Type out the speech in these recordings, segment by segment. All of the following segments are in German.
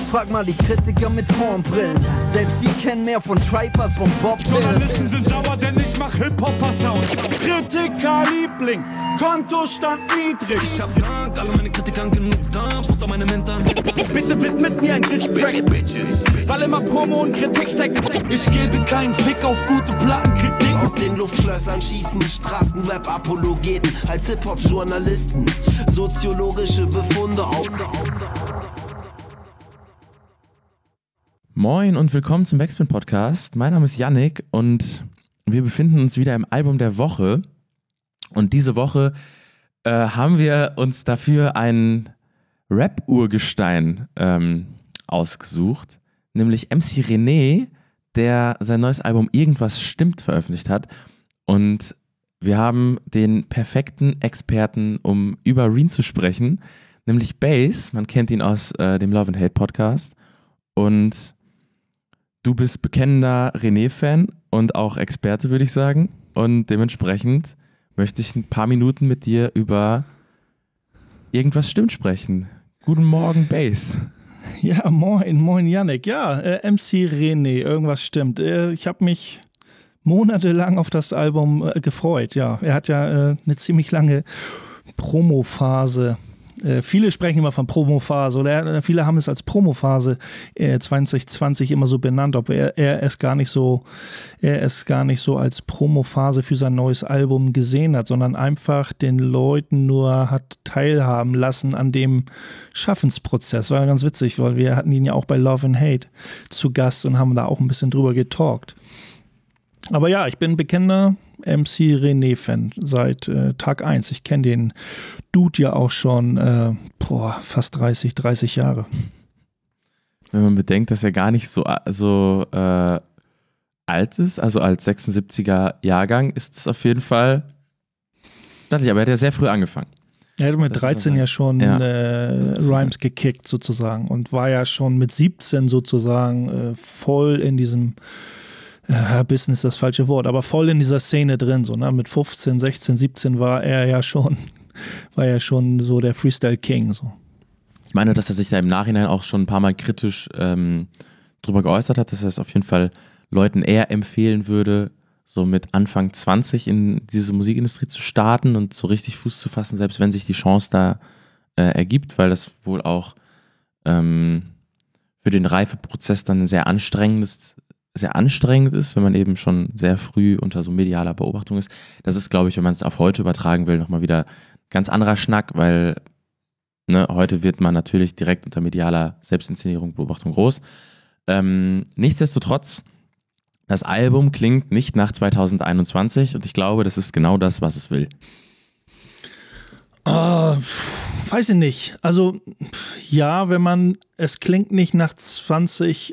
Frag mal die Kritiker mit Hornbrillen. Selbst die kennen mehr von Tripe als von Bob Dylan. Journalisten sind sauer, denn ich mach Hip-Hopper-Sound. Kritiker-Liebling, Kontostand niedrig. Ich hab Dank, alle meine Kritikern genug da, Futter meine Mentoren. Bitte widmet mir ein Distrack, weil immer Promo und Kritik steckt. Ich gebe keinen Fick auf gute Plattenkritik. Aus den Luftschlössern schießen Straßenrap-Apologeten als Hip-Hop-Journalisten. Soziologische Befunde. Moin und willkommen zum Backspin-Podcast. Mein Name ist Yannick und wir befinden uns wieder im Album der Woche. Und diese Woche haben wir uns dafür ein Rap-Urgestein ausgesucht, nämlich MC René, der sein neues Album Irgendwas stimmt veröffentlicht hat. Und wir haben den perfekten Experten, um über Reen zu sprechen, nämlich Bass. Man kennt ihn aus dem Love and Hate Podcast. Und du bist bekennender René-Fan und auch Experte, würde ich sagen. Und dementsprechend möchte ich ein paar Minuten mit dir über Irgendwas stimmt sprechen. Guten Morgen, Bass. Ja, moin Yannick. Ja, MC René, irgendwas stimmt. Ich habe mich monatelang auf das Album gefreut. Ja, er hat ja eine ziemlich lange Promophase. Viele sprechen immer von Promophase oder viele haben es als Promophase 2020 immer so benannt, ob er es gar nicht so als Promophase für sein neues Album gesehen hat, sondern einfach den Leuten nur hat teilhaben lassen an dem Schaffensprozess. War ganz witzig, weil wir hatten ihn ja auch bei Love and Hate zu Gast und haben da auch ein bisschen drüber getalkt. Aber ja, ich bin bekennender MC René-Fan seit Tag 1. Ich kenne den Dude ja auch schon fast 30 Jahre. Wenn man bedenkt, dass er gar nicht so alt ist, also als 76er Jahrgang, ist es auf jeden Fall stattlich. Aber er hat ja sehr früh angefangen. Er hat mit 13 ja schon Rhymes gekickt sozusagen und war ja schon mit 17 sozusagen voll in diesem Business ist das falsche Wort, aber voll in dieser Szene drin. So, ne? Mit 15, 16, 17 war er ja schon so der Freestyle King. So. Ich meine, dass er sich da im Nachhinein auch schon ein paar Mal kritisch drüber geäußert hat, dass er es auf jeden Fall Leuten eher empfehlen würde, so mit Anfang 20 in diese Musikindustrie zu starten und so richtig Fuß zu fassen, selbst wenn sich die Chance da ergibt, weil das wohl auch für den Reifeprozess dann sehr anstrengend ist, wenn man eben schon sehr früh unter so medialer Beobachtung ist. Das ist, glaube ich, wenn man es auf heute übertragen will, nochmal wieder ganz anderer Schnack, weil heute wird man natürlich direkt unter medialer Selbstinszenierung, Beobachtung groß. Nichtsdestotrotz, das Album klingt nicht nach 2021 und ich glaube, das ist genau das, was es will. Weiß ich nicht. Also, ja, es klingt nicht nach 2021,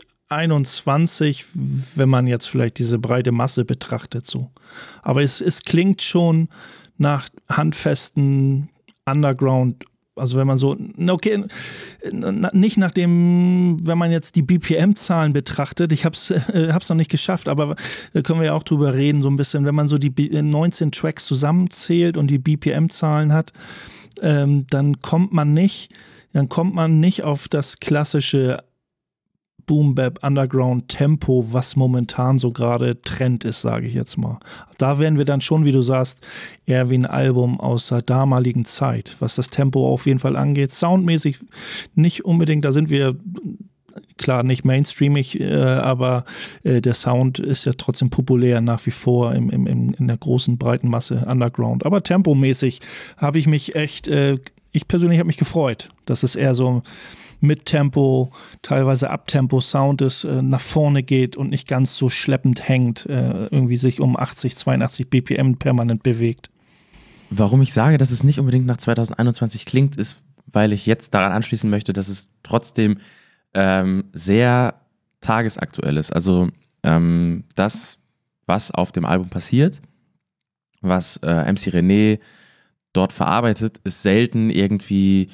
wenn man jetzt vielleicht diese breite Masse betrachtet, so. Aber es klingt schon nach handfesten Underground, also wenn man so, okay, nicht nach dem, wenn man jetzt die BPM-Zahlen betrachtet, ich hab's noch nicht geschafft, aber da können wir ja auch drüber reden, so ein bisschen, wenn man so die 19 Tracks zusammenzählt und die BPM-Zahlen hat, dann kommt man nicht auf das klassische Boom-Bap-Underground-Tempo, was momentan so gerade Trend ist, sage ich jetzt mal. Da wären wir dann schon, wie du sagst, eher wie ein Album aus der damaligen Zeit, was das Tempo auf jeden Fall angeht. Soundmäßig nicht unbedingt, da sind wir klar nicht mainstreamig, aber der Sound ist ja trotzdem populär nach wie vor in der großen, breiten Masse Underground. Aber tempomäßig habe ich mich echt, ich persönlich habe mich gefreut, dass es eher so mit Tempo, teilweise Abtempo Sound ist, nach vorne geht und nicht ganz so schleppend hängt, irgendwie sich um 80, 82 BPM permanent bewegt. Warum ich sage, dass es nicht unbedingt nach 2021 klingt, ist, weil ich jetzt daran anschließen möchte, dass es trotzdem sehr tagesaktuell ist. Also das, was auf dem Album passiert, was MC René dort verarbeitet, ist selten irgendwie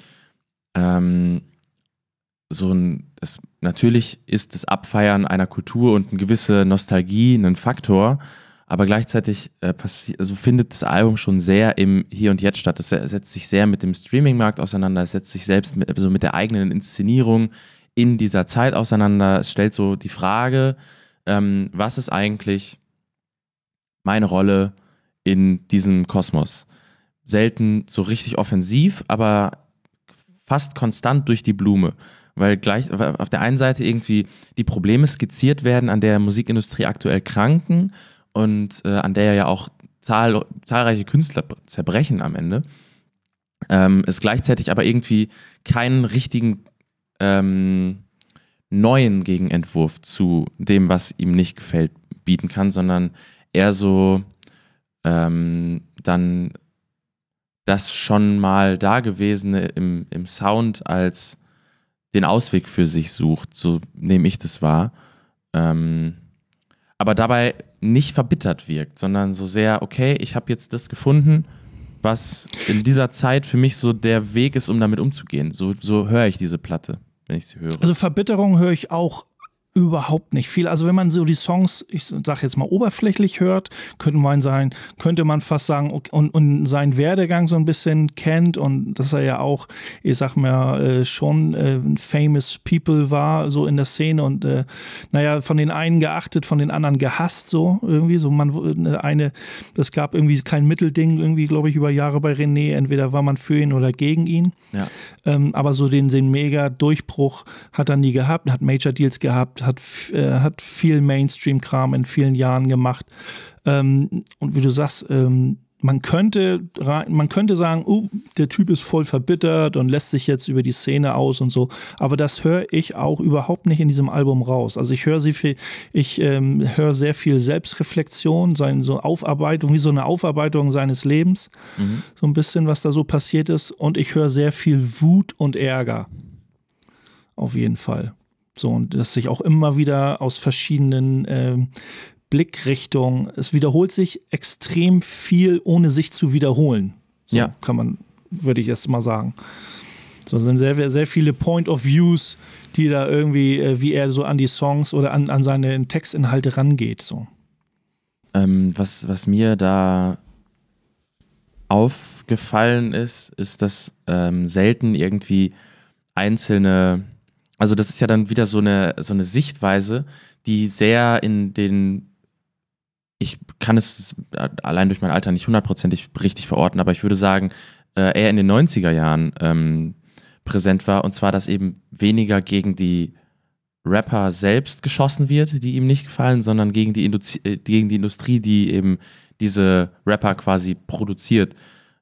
natürlich ist das Abfeiern einer Kultur und eine gewisse Nostalgie ein Faktor, aber gleichzeitig findet das Album schon sehr im Hier und Jetzt statt. Es setzt sich sehr mit dem Streaming-Markt auseinander, es setzt sich selbst mit der eigenen Inszenierung in dieser Zeit auseinander. Es stellt so die Frage, was ist eigentlich meine Rolle in diesem Kosmos? Selten so richtig offensiv, aber fast konstant durch die Blume. Weil gleich auf der einen Seite irgendwie die Probleme skizziert werden, an der Musikindustrie aktuell kranken und an der ja auch zahlreiche Künstler zerbrechen am Ende. Es gleichzeitig aber irgendwie keinen richtigen neuen Gegenentwurf zu dem, was ihm nicht gefällt, bieten kann, sondern eher so dann das schon mal Dagewesene im Sound als den Ausweg für sich sucht, so nehme ich das wahr. Aber dabei nicht verbittert wirkt, sondern so sehr, okay, ich habe jetzt das gefunden, was in dieser Zeit für mich so der Weg ist, um damit umzugehen. So höre ich diese Platte, wenn ich sie höre. Also Verbitterung höre ich auch überhaupt nicht viel. Also wenn man so die Songs, ich sag jetzt mal oberflächlich hört, könnte man fast sagen, und seinen Werdegang so ein bisschen kennt und dass er ja auch, ich sag mal, schon famous people war, so in der Szene und von den einen geachtet, von den anderen gehasst, so irgendwie. So es gab irgendwie kein Mittelding, irgendwie, glaube ich, über Jahre bei René. Entweder war man für ihn oder gegen ihn. Ja. Aber so den Mega-Durchbruch hat er nie gehabt, hat Major-Deals gehabt, hat viel Mainstream-Kram in vielen Jahren gemacht. Und wie du sagst, man könnte sagen, der Typ ist voll verbittert und lässt sich jetzt über die Szene aus und so. Aber das höre ich auch überhaupt nicht in diesem Album raus. Also ich höre höre sehr viel Selbstreflexion, so Aufarbeitung, wie so eine Aufarbeitung seines Lebens. So ein bisschen, was da so passiert ist. Und ich höre sehr viel Wut und Ärger. Auf jeden Fall. So, und das sich auch immer wieder aus verschiedenen Blickrichtungen, es wiederholt sich extrem viel, ohne sich zu wiederholen. So ja. Würde ich erst mal sagen. So sind sehr, sehr viele Point of Views, die da irgendwie, wie er so an die Songs oder an seine Textinhalte rangeht. So. Was mir da aufgefallen ist, dass selten irgendwie einzelne, also das ist ja dann wieder so eine Sichtweise, die sehr ich kann es allein durch mein Alter nicht hundertprozentig richtig verorten, aber ich würde sagen, eher in den 90er Jahren präsent war, und zwar, dass eben weniger gegen die Rapper selbst geschossen wird, die ihm nicht gefallen, sondern gegen die Industrie, die eben diese Rapper quasi produziert,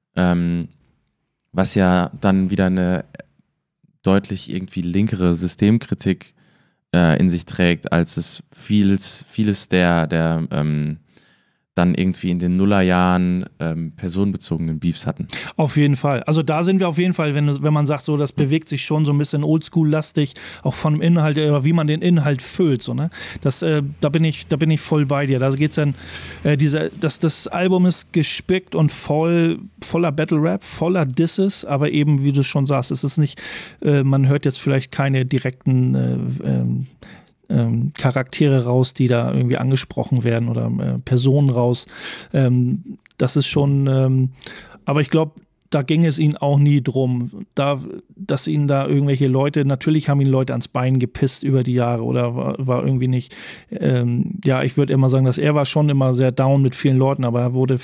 was ja dann wieder eine deutlich irgendwie linkere Systemkritik in sich trägt, als es vieles der dann irgendwie in den Nullerjahren personenbezogenen Beefs hatten. Auf jeden Fall. Also da sind wir auf jeden Fall, wenn man sagt, so, das bewegt sich schon so ein bisschen oldschool-lastig, auch von dem Inhalt, oder wie man den Inhalt füllt. So, ne? Da bin ich voll bei dir. Da geht's dann, das Album ist gespickt und voller Battle-Rap, voller Disses, aber eben, wie du schon sagst, es ist nicht, man hört jetzt vielleicht keine direkten Charaktere raus, die da irgendwie angesprochen werden oder Personen raus. Das ist schon, aber ich glaube, da ging es ihnen auch nie drum, dass ihnen da irgendwelche Leute, natürlich haben ihn Leute ans Bein gepisst über die Jahre oder war irgendwie nicht, ich würde immer sagen, dass er war schon immer sehr down mit vielen Leuten, aber er wurde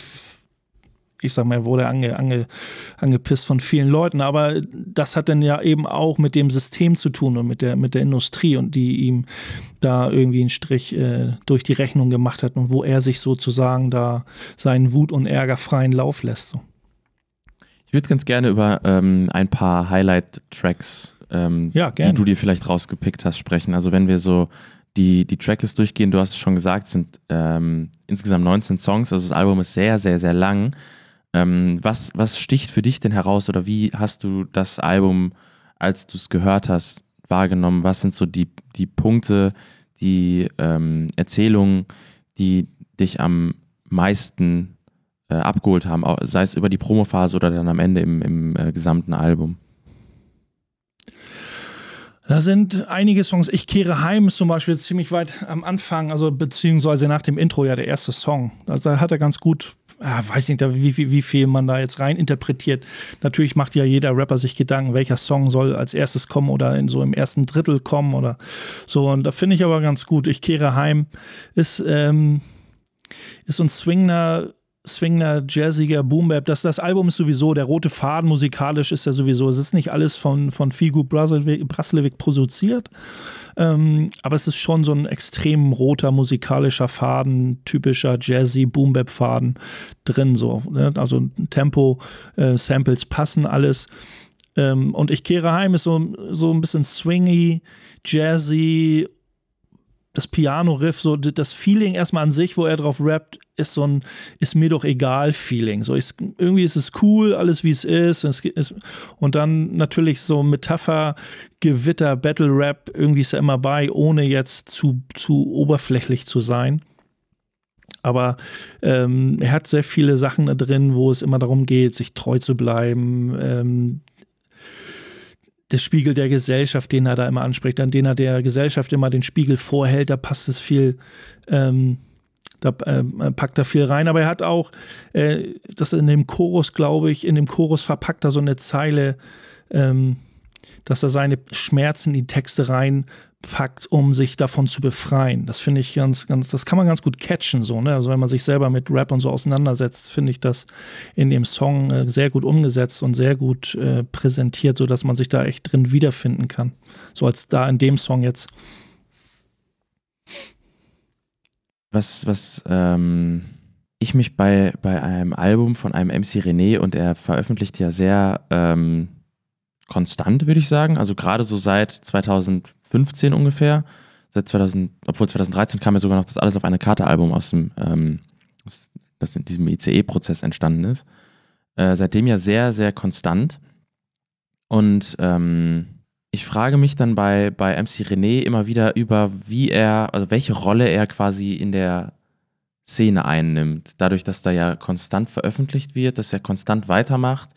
angepisst von vielen Leuten, aber das hat dann ja eben auch mit dem System zu tun und mit der Industrie, und die ihm da irgendwie einen Strich durch die Rechnung gemacht hat und wo er sich sozusagen da seinen Wut und Ärger freien Lauf lässt. So. Ich würde ganz gerne über ein paar Highlight-Tracks, die du dir vielleicht rausgepickt hast, sprechen. Also wenn wir so die Tracklist durchgehen, du hast es schon gesagt, sind insgesamt 19 Songs, also das Album ist sehr, sehr, sehr lang. Was sticht für dich denn heraus, oder wie hast du das Album, als du es gehört hast, wahrgenommen? Was sind so die Punkte, die Erzählungen, die dich am meisten abgeholt haben, sei es über die Promophase oder dann am Ende im gesamten Album? Da sind einige Songs. Ich kehre heim ist zum Beispiel ziemlich weit am Anfang, also beziehungsweise nach dem Intro ja der erste Song. Also da hat er ganz gut weiß nicht, wie viel man da jetzt rein interpretiert. Natürlich macht ja jeder Rapper sich Gedanken, welcher Song soll als erstes kommen oder im ersten Drittel kommen oder so. Und da finde ich aber ganz gut. Ich kehre heim. Ist so ein swingender, jazziger Boom-Bap. Das Album ist sowieso, der rote Faden musikalisch ist ja sowieso, es ist nicht alles von Figu Braslevik produziert, aber es ist schon so ein extrem roter musikalischer Faden, typischer Jazzy Boom-Bap-Faden drin, so, ne? Also Tempo, Samples passen alles. Und ich kehre heim ist so ein bisschen swingy, jazzy. Das Piano-Riff, so das Feeling erstmal an sich, wo er drauf rappt, ist ist mir doch egal Feeling. So irgendwie ist es cool, alles wie es ist. Und dann natürlich so Metapher, Gewitter, Battle-Rap, irgendwie ist er immer bei, ohne jetzt zu oberflächlich zu sein. Aber er hat sehr viele Sachen da drin, wo es immer darum geht, sich treu zu bleiben, der Spiegel der Gesellschaft, den er da immer anspricht, an den er der Gesellschaft immer den Spiegel vorhält, da passt es viel, packt er viel rein, aber er hat auch, das in dem Chorus, glaube ich, in dem Chorus verpackt er so eine Zeile, dass er seine Schmerzen in die Texte reinpackt, um sich davon zu befreien. Das finde ich das kann man ganz gut catchen, so, ne? Also wenn man sich selber mit Rap und so auseinandersetzt, finde ich das in dem Song sehr gut umgesetzt und sehr gut präsentiert, sodass man sich da echt drin wiederfinden kann. So als da in dem Song jetzt. Was ich mich bei einem Album von einem MC René, und er veröffentlicht ja sehr konstant, würde ich sagen, also gerade so seit 2015 ungefähr, obwohl 2013 kam ja sogar noch das Alles auf eine Karte Album das in diesem ICE-Prozess entstanden ist, seitdem ja sehr, sehr konstant. Und ich frage mich dann bei MC René immer wieder über, welche Rolle er quasi in der Szene einnimmt, dadurch, dass da ja konstant veröffentlicht wird, dass er konstant weitermacht.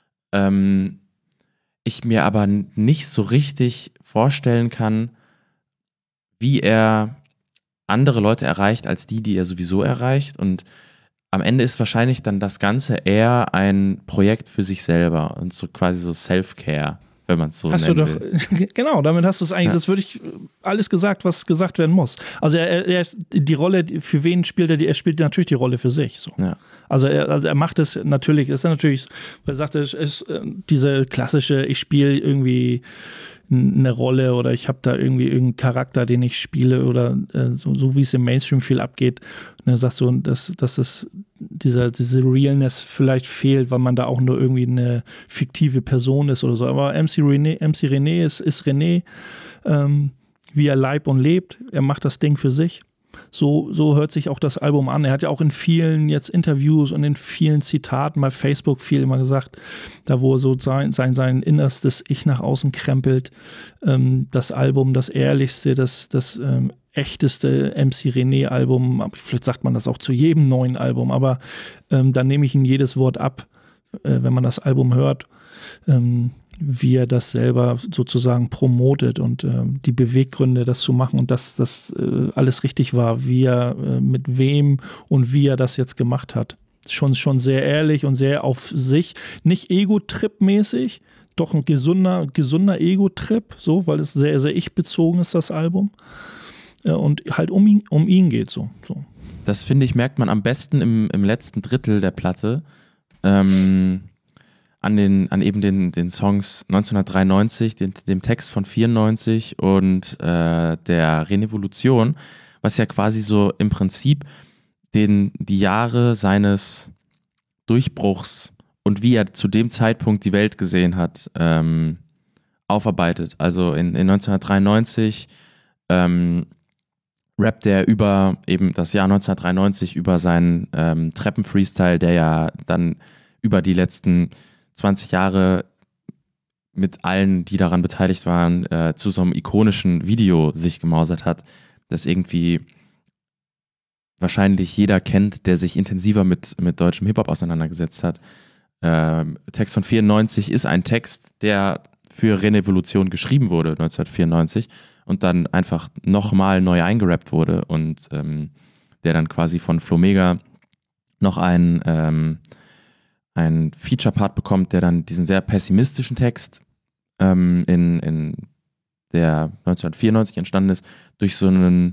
Ich mir aber nicht so richtig vorstellen kann, wie er andere Leute erreicht, als die er sowieso erreicht. Und am Ende ist wahrscheinlich dann das Ganze eher ein Projekt für sich selber und so quasi so Self-Care, wenn man es so nennen will. Genau, damit hast du es eigentlich, das würde ich alles gesagt, was gesagt werden muss. Also er die Rolle, für wen spielt er spielt natürlich die Rolle für sich. So. Ja. Also er macht es natürlich, er sagt, es ist diese klassische, ich spiele irgendwie eine Rolle oder ich habe da irgendwie irgendeinen Charakter, den ich spiele oder so wie es im Mainstream viel abgeht. Und er sagt so, dass es diese Realness vielleicht fehlt, weil man da auch nur irgendwie eine fiktive Person ist oder so. Aber MC René ist René, wie er leibt und lebt. Er macht das Ding für sich. So hört sich auch das Album an. Er hat ja auch in vielen jetzt Interviews und in vielen Zitaten bei Facebook viel immer gesagt, da wo er so sein innerstes Ich nach außen krempelt, das Album, das ehrlichste, das echteste MC René-Album, vielleicht sagt man das auch zu jedem neuen Album, aber dann nehme ich ihm jedes Wort ab, wenn man das Album hört, wie er das selber sozusagen promotet und die Beweggründe, das zu machen und dass das alles richtig war, wie er mit wem und wie er das jetzt gemacht hat. Schon sehr ehrlich und sehr auf sich, nicht Ego-Trip-mäßig, doch ein gesunder Ego-Trip, so, weil es sehr, sehr ich-bezogen ist, das Album. Und halt um ihn geht so. Das finde ich, merkt man am besten im letzten Drittel der Platte, an eben den Songs 1993, dem Text von 94 und der Renevolution, was ja quasi so im Prinzip die Jahre seines Durchbruchs und wie er zu dem Zeitpunkt die Welt gesehen hat, aufarbeitet. Also in 1993 rappt er über eben das Jahr 1993, über seinen Treppen-Freestyle, der ja dann über die letzten 20 Jahre mit allen, die daran beteiligt waren, zu so einem ikonischen Video sich gemausert hat, das irgendwie wahrscheinlich jeder kennt, der sich intensiver mit deutschem Hip-Hop auseinandergesetzt hat. Text von 94 ist ein Text, der für Renevolution geschrieben wurde, 1994, und dann einfach nochmal neu eingerappt wurde und der dann quasi von Flomega noch einen Feature-Part bekommt, der dann diesen sehr pessimistischen Text in der 1994 entstanden ist, durch so einen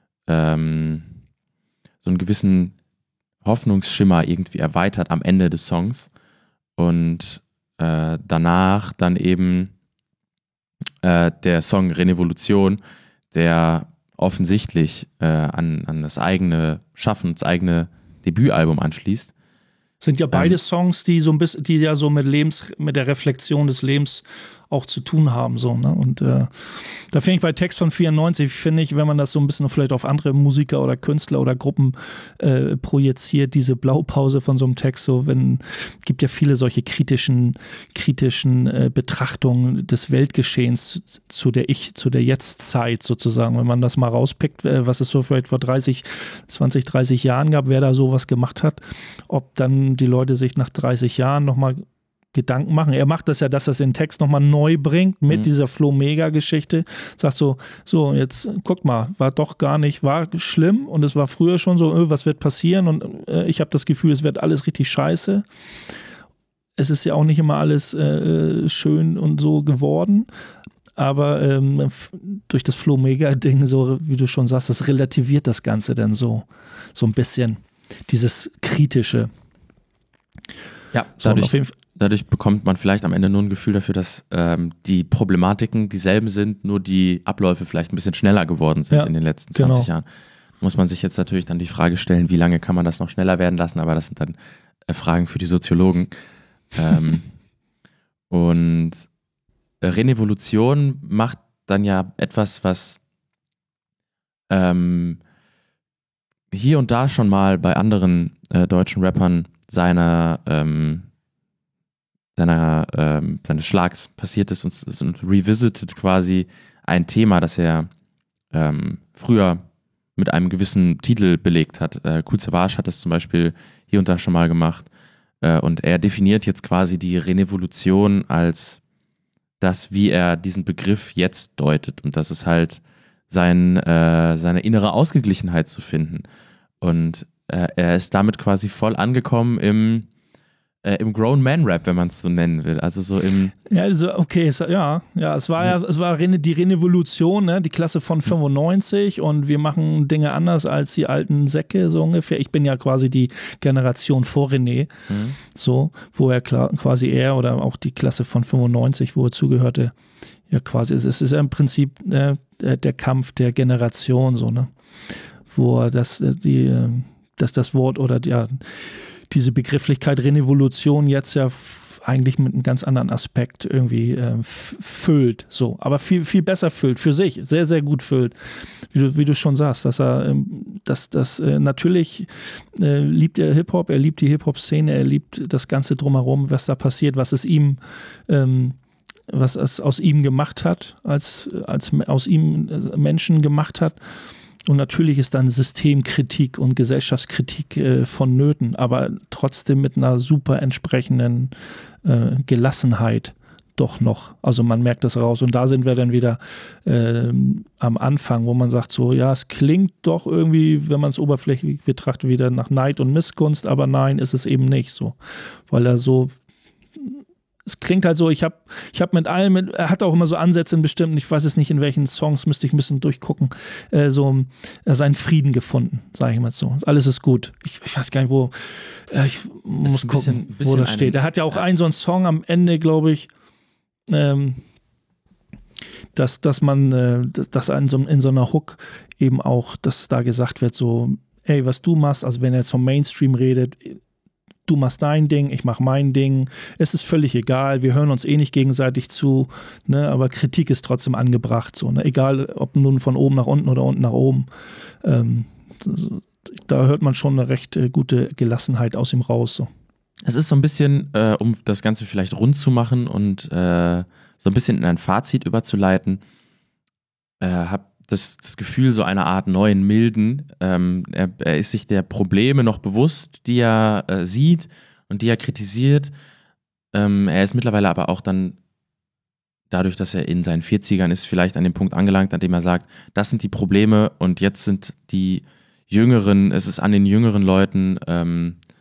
gewissen Hoffnungsschimmer irgendwie erweitert am Ende des Songs und danach dann eben der Song Renevolution, der offensichtlich an das eigene Schaffen, das eigene Debütalbum anschließt. Sind ja beide Songs, die so ein bisschen, die ja so mit der Reflexion des Lebens auch zu tun haben, so, ne? Und da finde ich bei Text von 94, finde ich, wenn man das so ein bisschen vielleicht auf andere Musiker oder Künstler oder Gruppen projiziert, diese Blaupause von so einem Text, so gibt ja viele solche kritischen Betrachtungen des Weltgeschehens zu der Jetztzeit sozusagen, wenn man das mal rauspickt, was es so vielleicht vor 20, 30 Jahren gab, wer da sowas gemacht hat, ob dann die Leute sich nach 30 Jahren nochmal Gedanken machen. Er macht das ja, dass er den Text nochmal neu bringt mit dieser Flo-Mega-Geschichte. Sagt so, jetzt guck mal, war schlimm und es war früher schon so, was wird passieren und ich habe das Gefühl, es wird alles richtig scheiße. Es ist ja auch nicht immer alles schön und so geworden, aber durch das Flo-Mega-Ding, so wie du schon sagst, das relativiert das Ganze dann so ein bisschen, dieses Kritische. Ja, dadurch bekommt man vielleicht am Ende nur ein Gefühl dafür, dass die Problematiken dieselben sind, nur die Abläufe vielleicht ein bisschen schneller geworden sind in den letzten 20 Jahren. Muss man sich jetzt natürlich dann die Frage stellen, wie lange kann man das noch schneller werden lassen, aber das sind dann Fragen für die Soziologen. Und Renevolution macht dann ja etwas, was hier und da schon mal bei anderen deutschen Rappern seines Schlags passiert ist und revisited quasi ein Thema, das er früher mit einem gewissen Titel belegt hat. Kool Savas hat das zum Beispiel hier und da schon mal gemacht und er definiert jetzt quasi die Renevolution als das, wie er diesen Begriff jetzt deutet und das ist halt seine innere Ausgeglichenheit zu finden und er ist damit quasi voll angekommen im Grown-Man-Rap, wenn man es so nennen will. Also so im... Ja, also okay, es war die Renevolution, ne? Die Klasse von 95 und wir machen Dinge anders als die alten Säcke, so ungefähr. Ich bin ja quasi die Generation vor René, so, wo er quasi oder auch die Klasse von 95, wo er zugehörte, ja quasi, es ist ja im Prinzip der Kampf der Generation, so, ne? Wo das Wort oder diese Begrifflichkeit Renevolution jetzt ja eigentlich mit einem ganz anderen Aspekt irgendwie füllt, so, aber viel, viel besser füllt, für sich, sehr, sehr gut füllt, wie du schon sagst, dass er natürlich liebt er Hip-Hop, er liebt die Hip-Hop-Szene, er liebt das Ganze drumherum, was da passiert, was es aus ihm gemacht hat, als aus ihm Menschen gemacht hat. Und natürlich ist dann Systemkritik und Gesellschaftskritik vonnöten, aber trotzdem mit einer super entsprechenden Gelassenheit doch noch. Also man merkt das raus. Und da sind wir dann wieder am Anfang, wo man sagt so, ja, es klingt doch irgendwie, wenn man es oberflächlich betrachtet, wieder nach Neid und Missgunst, aber nein, ist es eben nicht so. Weil er so... Es klingt halt so, ich hab mit allem, er hat auch immer so Ansätze in bestimmten, ich weiß es nicht, in welchen Songs, müsste ich ein bisschen durchgucken, seinen Frieden gefunden, sage ich mal so. Alles ist gut. Ich weiß gar nicht, wo, ich muss gucken, wo das steht. Er hat ja auch einen so einen Song am Ende, glaube ich, dass in so einer Hook eben auch, dass da gesagt wird so, ey, was du machst, also wenn er jetzt vom Mainstream redet, du machst dein Ding, ich mach mein Ding, es ist völlig egal, wir hören uns eh nicht gegenseitig zu, ne, aber Kritik ist trotzdem angebracht, so, ne, egal ob nun von oben nach unten oder unten nach oben, da hört man schon eine recht gute Gelassenheit aus ihm raus, so. Es ist so ein bisschen, um das Ganze vielleicht rund zu machen und so ein bisschen in ein Fazit überzuleiten, habe das Gefühl so einer Art neuen Milden. Er ist sich der Probleme noch bewusst, die er sieht und die er kritisiert. Er ist mittlerweile aber auch dann, dadurch, dass er in seinen 40ern ist, vielleicht an dem Punkt angelangt, an dem er sagt, das sind die Probleme und jetzt sind die Jüngeren, es ist an den jüngeren Leuten,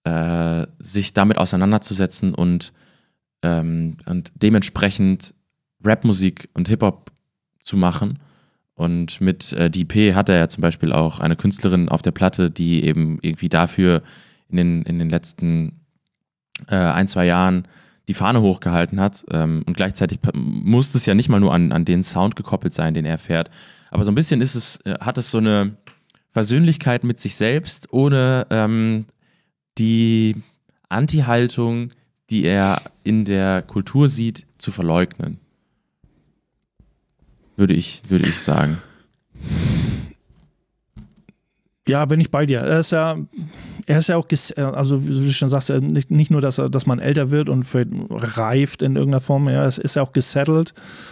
sich damit auseinanderzusetzen und dementsprechend Rapmusik und Hip-Hop zu machen. Und mit DP hat er ja zum Beispiel auch eine Künstlerin auf der Platte, die eben irgendwie dafür in den letzten 1-2 Jahren die Fahne hochgehalten hat. Und gleichzeitig muss es ja nicht mal nur an den Sound gekoppelt sein, den er fährt. Aber so ein bisschen hat es so eine Versöhnlichkeit mit sich selbst, ohne die Anti-Haltung, die er in der Kultur sieht, zu verleugnen. Würde ich sagen. Ja, bin ich bei dir. Er ist ja auch, also wie du schon sagst, nicht nur, dass man älter wird und reift in irgendeiner Form, ja, es ist ja auch gesettelt.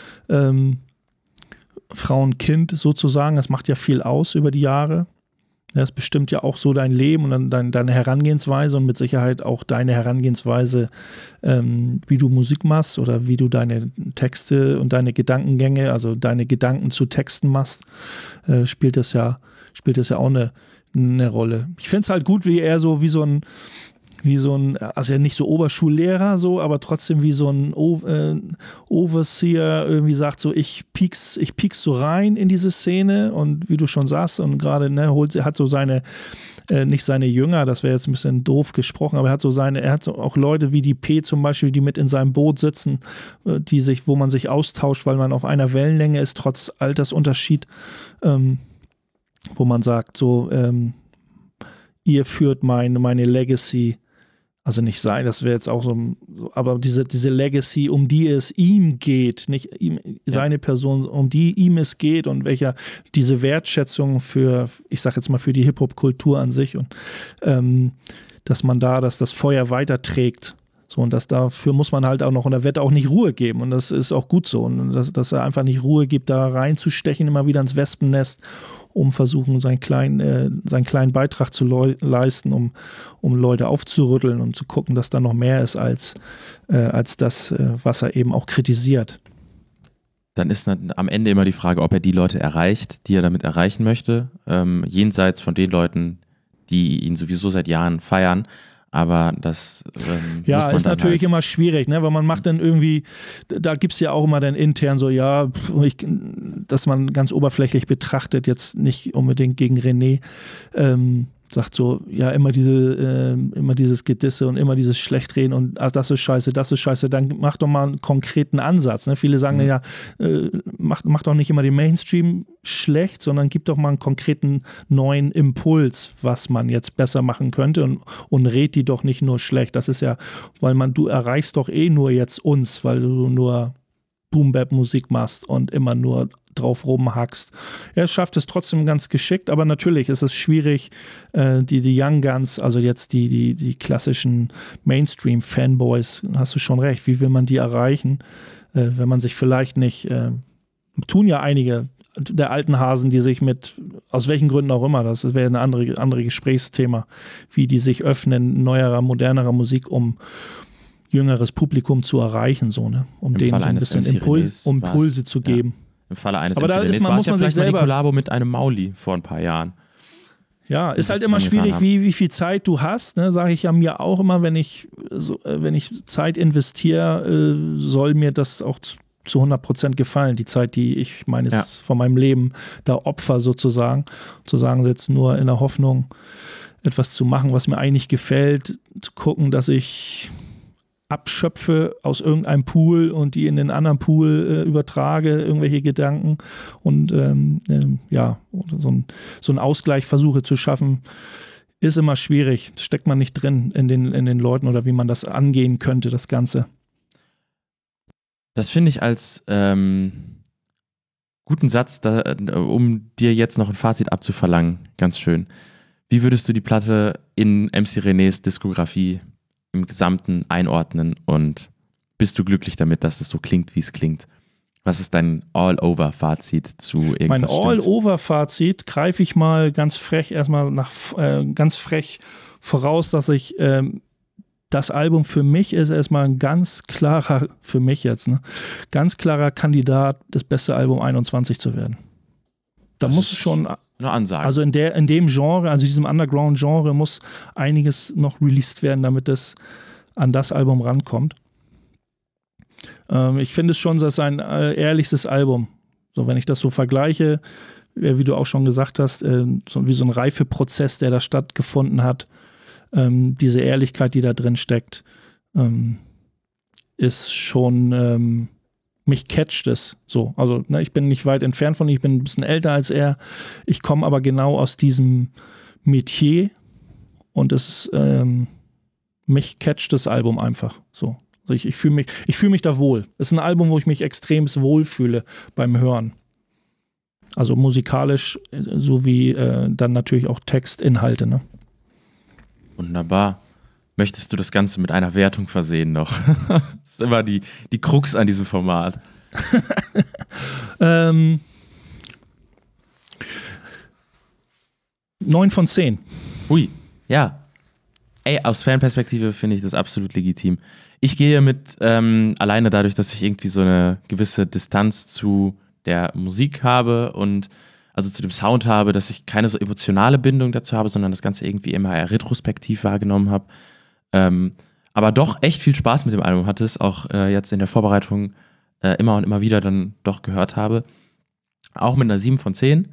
Frau und Kind sozusagen, das macht ja viel aus über die Jahre. Das bestimmt ja auch so dein Leben und dann deine Herangehensweise und mit Sicherheit auch deine Herangehensweise, wie du Musik machst oder wie du deine Texte und deine Gedankengänge, also deine Gedanken zu Texten machst, spielt das ja auch eine Rolle. Ich finde es halt gut, wie er so wie so ein, also ja nicht so Oberschullehrer, so, aber trotzdem wie so ein Overseer irgendwie sagt, so ich piek's so rein in diese Szene und wie du schon sagst und gerade hat so seine, nicht seine Jünger, das wäre jetzt ein bisschen doof gesprochen, aber er hat so auch Leute wie die P zum Beispiel, die mit in seinem Boot sitzen, wo man sich austauscht, weil man auf einer Wellenlänge ist, trotz Altersunterschied, wo man sagt, so, ihr führt meine Legacy. Also nicht sein, das wäre jetzt auch so, aber diese Legacy, um die es ihm geht, nicht ihm, seine Person, um die ihm es geht und diese Wertschätzung für, ich sag jetzt mal für die Hip-Hop-Kultur an sich und dass man dass das Feuer weiterträgt. So, und dafür muss man halt auch noch, und da wird auch nicht Ruhe geben und das ist auch gut so. Und dass er einfach nicht Ruhe gibt, da reinzustechen, immer wieder ins Wespennest, um versuchen, seinen kleinen Beitrag zu leisten, um Leute aufzurütteln und zu gucken, dass da noch mehr ist als das, was er eben auch kritisiert. Dann ist am Ende immer die Frage, ob er die Leute erreicht, die er damit erreichen möchte, jenseits von den Leuten, die ihn sowieso seit Jahren feiern. Aber das ja, muss man ist dann natürlich halt immer schwierig, ne? Weil man macht dann irgendwie, da gibt es ja auch immer dann intern so, ja, dass man ganz oberflächlich betrachtet, jetzt nicht unbedingt gegen René, sagt so, ja, immer dieses Gedisse und immer dieses Schlechtreden und das ist scheiße, dann mach doch mal einen konkreten Ansatz. Ne? Viele sagen ja, mach doch nicht immer den Mainstream schlecht, sondern gib doch mal einen konkreten neuen Impuls, was man jetzt besser machen könnte und red die doch nicht nur schlecht. Das ist ja, weil du erreichst doch nur jetzt uns, weil du nur Boom-Bap-Musik machst und immer nur drauf rumhackst. Er schafft es trotzdem ganz geschickt, aber natürlich ist es schwierig, die Young Guns, also jetzt die klassischen Mainstream-Fanboys, hast du schon recht, wie will man die erreichen, wenn man sich vielleicht nicht, tun ja einige der alten Hasen, die sich aus welchen Gründen auch immer, das wäre ein andere Gesprächsthema, wie die sich öffnen, neuerer, modernerer Musik, um jüngeres Publikum zu erreichen, so, ne? Um denen so ein bisschen Impulse zu geben. Ja. Im Falle eines aber da MC muss man sich vielleicht selber mal die Kollabo mit einem Mauli vor ein paar Jahren. Ja, ist halt immer schwierig, wie viel Zeit du hast, ne? Sage ich ja mir auch immer, wenn ich Zeit investiere, soll mir das auch zu 100% gefallen, die Zeit, die ich von meinem Leben da opfer sozusagen, zu sagen, jetzt nur in der Hoffnung, etwas zu machen, was mir eigentlich gefällt, zu gucken, dass ich abschöpfe aus irgendeinem Pool und die in den anderen Pool übertrage, irgendwelche Gedanken und so einen Ausgleich versuche zu schaffen, ist immer schwierig. Steckt man nicht drin in den Leuten oder wie man das angehen könnte, das Ganze. Das finde ich als guten Satz, um dir jetzt noch ein Fazit abzuverlangen, ganz schön. Wie würdest du die Platte in MC Renés Diskografie im Gesamten einordnen und bist du glücklich damit, dass es so klingt, wie es klingt? Was ist dein All-Over-Fazit zu irgendwas? Mein All-Over-Fazit greife ich mal ganz frech voraus, dass ich das Album für mich ist erstmal ein ganz klarer, für mich jetzt, ne, ganz klarer Kandidat, das beste Album 21 zu werden. Da muss es schon Eine Ansage. Also in dem Genre, also diesem Underground-Genre muss einiges noch released werden, damit es an das Album rankommt. Ich finde es schon, das ist ein ehrlichstes Album. So, wenn ich das so vergleiche, wie du auch schon gesagt hast, wie so ein Reifeprozess, der da stattgefunden hat, diese Ehrlichkeit, die da drin steckt, ist schon, mich catcht es so. Also, ne, ich bin nicht weit entfernt von ihm, ich bin ein bisschen älter als er. Ich komme aber genau aus diesem Metier und es ist, mich catcht das Album einfach so. Also ich fühle mich da wohl. Es ist ein Album, wo ich mich extrem wohl fühle beim Hören. Also musikalisch sowie dann natürlich auch Textinhalte. Ne? Wunderbar. Möchtest du das Ganze mit einer Wertung versehen noch? Das ist immer die Krux an diesem Format. 9 von 10. Ui, ja. Ey, aus Fanperspektive finde ich das absolut legitim. Ich gehe mit, alleine dadurch, dass ich irgendwie so eine gewisse Distanz zu der Musik habe und also zu dem Sound habe, dass ich keine so emotionale Bindung dazu habe, sondern das Ganze irgendwie immer eher retrospektiv wahrgenommen habe. Aber doch echt viel Spaß mit dem Album hatte es, auch jetzt in der Vorbereitung immer und immer wieder dann doch gehört habe. Auch mit einer 7 von 10.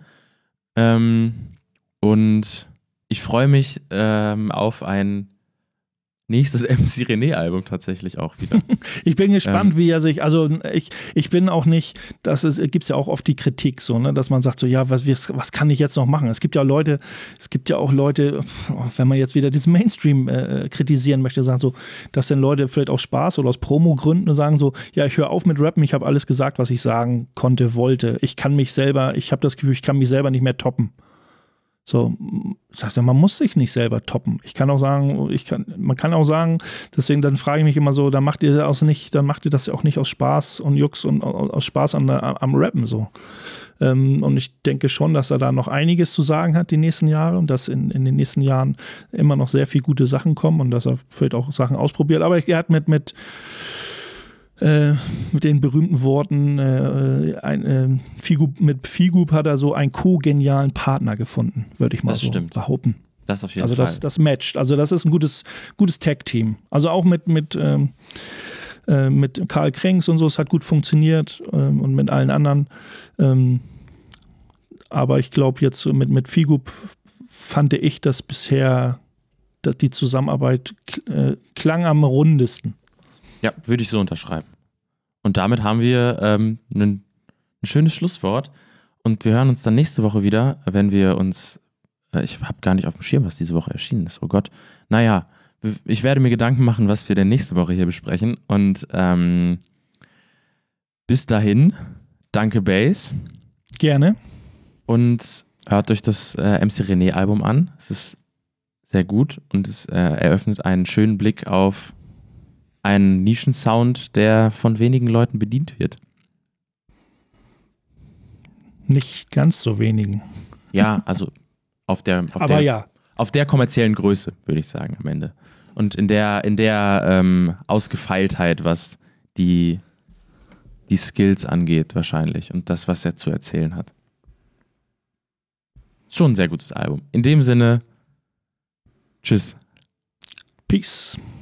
Und ich freue mich auf ein nächstes MC René-Album tatsächlich auch wieder. Ich bin gespannt, wie er sich, also ich bin auch nicht, gibt es ja auch oft die Kritik so, ne, dass man sagt so, ja, was kann ich jetzt noch machen? Es gibt ja auch Leute, wenn man jetzt wieder diesen Mainstream kritisieren möchte, sagen so, dass dann Leute vielleicht aus Spaß oder aus Promo-Gründen sagen so, ja, ich höre auf mit Rappen, ich habe alles gesagt, was ich sagen konnte, wollte. Ich habe das Gefühl, ich kann mich selber nicht mehr toppen. So, sagst du, man muss sich nicht selber toppen. Man kann auch sagen, deswegen dann frage ich mich immer so, dann macht ihr das auch nicht aus Spaß und Jux und aus Spaß am Rappen so. Und ich denke schon, dass er da noch einiges zu sagen hat die nächsten Jahre und dass in den nächsten Jahren immer noch sehr viele gute Sachen kommen und dass er vielleicht auch Sachen ausprobiert. Aber er hat mit den berühmten Worten, mit Figub hat er so einen co-genialen Partner gefunden, würde ich mal so behaupten. Das auf jeden Fall. Also das matcht. Also das ist ein gutes Tag-Team. Also auch mit Karl Krings und so, es hat gut funktioniert und mit allen anderen. Aber ich glaube jetzt mit Figub fand ich das bisher, dass die Zusammenarbeit klang am rundesten. Ja, würde ich so unterschreiben. Und damit haben wir ein schönes Schlusswort. Und wir hören uns dann nächste Woche wieder, wenn wir uns, ich habe gar nicht auf dem Schirm, was diese Woche erschienen ist, oh Gott. Naja, ich werde mir Gedanken machen, was wir denn nächste Woche hier besprechen. Und bis dahin, danke Bass. Gerne. Und hört euch das MC René-Album an. Es ist sehr gut und es eröffnet einen schönen Blick auf einen Nischensound, der von wenigen Leuten bedient wird. Nicht ganz so wenigen. Ja, also auf der kommerziellen Größe, würde ich sagen, am Ende. Und in der Ausgefeiltheit, was die Skills angeht, wahrscheinlich. Und das, was er zu erzählen hat. Schon ein sehr gutes Album. In dem Sinne, tschüss. Peace.